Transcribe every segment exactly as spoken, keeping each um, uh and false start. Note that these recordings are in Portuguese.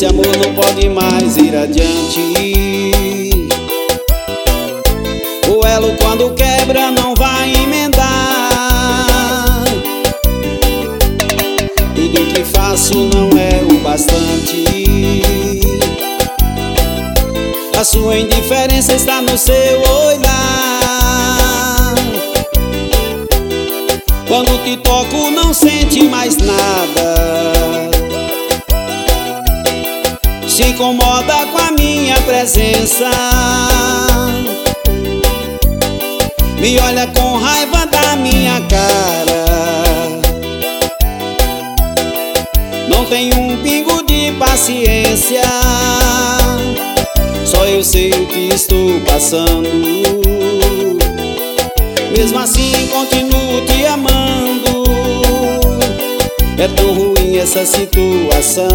esse amor não pode mais ir adiante. O elo quando quebra não vai emendar. Tudo que faço não é o bastante. A sua indiferença está no seu olhar. Quando te toco não sente mais nada. Se incomoda com a minha presença. Me olha com raiva da minha cara. Não tem um pingo de paciência. Só eu sei o que estou passando. Mesmo assim continuo te amando. É tão ruim essa situação.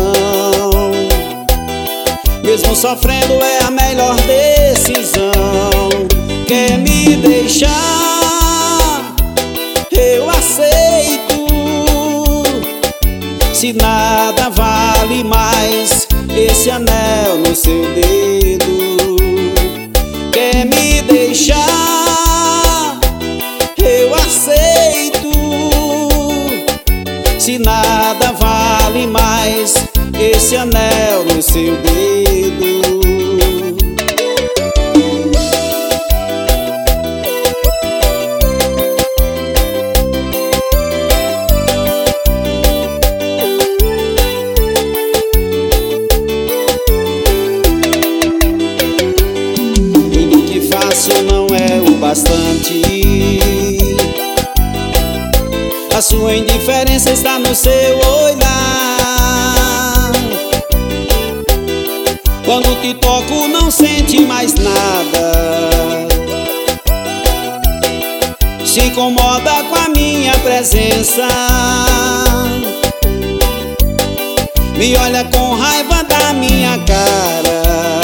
Mesmo sofrendo é a melhor decisão. Quer me deixar? Eu aceito. Se nada vale mais esse anel no seu dedo. Quer me deixar? Eu aceito. Se nada vale mais esse anel no seu dedo. Tudo que faço não é o bastante. A sua indiferença está no seu olhar. Quando te toco não sente mais nada. Se incomoda com a minha presença. Me olha com raiva da minha cara.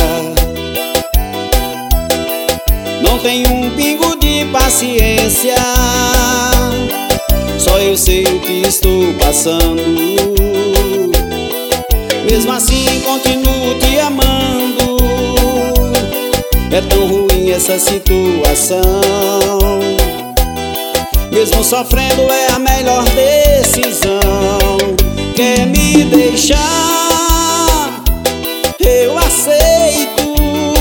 Não tem um pingo de paciência. Só eu sei o que estou passando. Mesmo assim continuo te amando. É tão ruim essa situação. Mesmo sofrendo é a melhor decisão. Quer me deixar? Eu aceito.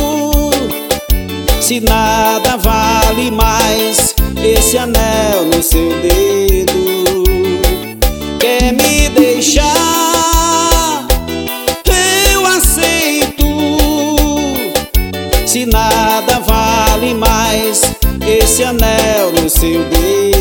Se nada vale mais esse anel no seu dedo. Quer me deixar? Eu aceito. Se nada vale mais esse anel no seu dedo.